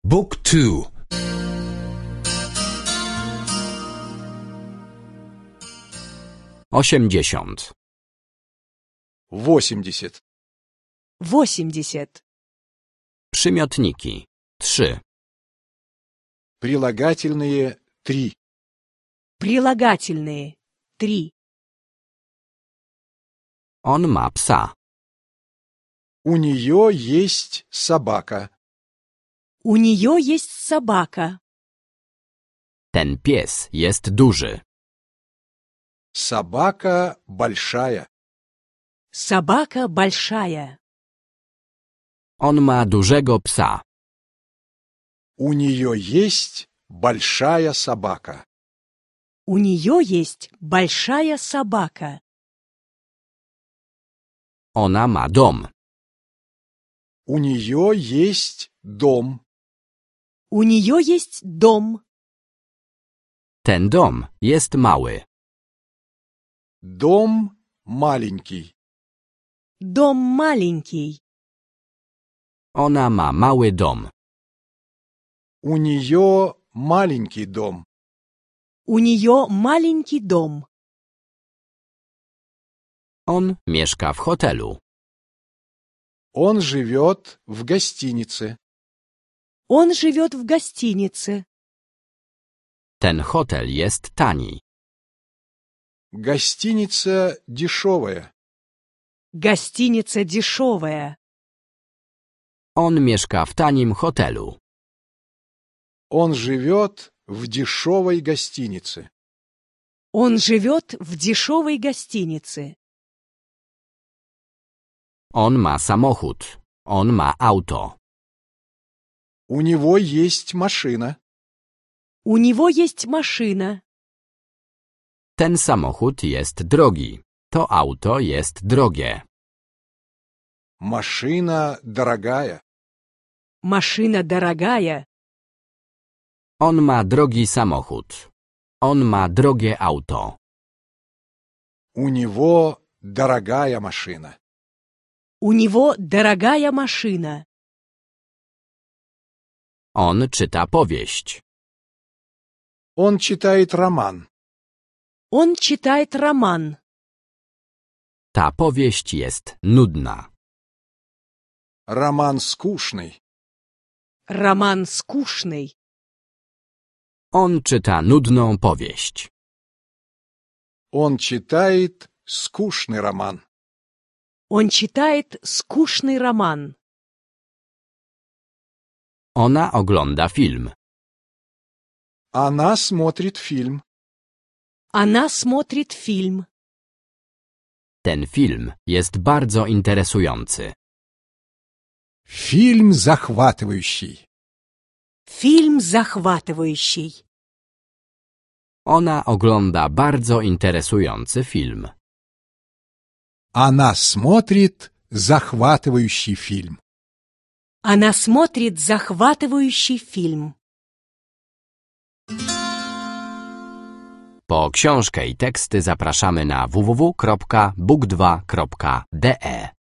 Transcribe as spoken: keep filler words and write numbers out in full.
Book two. Osiemdziesiąt. Восемьдесят. Восемьдесят. Przymiotniki. Trzy. Прилагательные три. Прилагательные. Три. On ma psa. У нее есть собака. У нее есть собака. Ten pies jest duży. Собака большая. Собака большая. On ma dużego psa. У нее есть большая собака. У нее есть большая собака. Ona ma dom. У нее есть дом. У нее есть дом. Ten dom jest mały. Дом маленький. Дом маленький. Ona ma mały dom. У нее маленький дом. У нее маленький дом. On mieszka w hotelu. Он живет в гостинице. Он живет в гостинице. Ten hotel jest tani. Гостиница дешевая. Гостиница дешевая. On mieszka w tanim hotelu. Он живет в дешевой гостинице. Он живет в дешевой гостинице. On ma samochód. On ma auto. У него есть машина. У него есть машина. Ten samochód jest drogi. To auto jest drogie. Машина дорогая. Машина дорогая. On ma drogi samochód. On ma drogie auto. У него дорогая машина. У него дорогая машина. On czyta powieść. Он читает роман. Он читает роман. Ta powieść jest nudna. Роман скучный. Роман скучный. On czyta nudną powieść. Он читает скучный роман. Он читает скучный роман. Ona ogląda film. Она смотрит фильм. Она смотрит фильм. Ten film jest bardzo interesujący. Фильм захватывающий. Фильм захватывающий. Ona ogląda bardzo interesujący film. Она смотрит захватывающий фильм. Она смотрит захватывающий фильм. Po książkę i teksty zapraszamy na w w w kropka book dwa kropka d e.